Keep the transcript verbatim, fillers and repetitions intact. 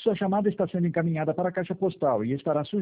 Sua chamada está sendo encaminhada para a caixa postal e estará sujeita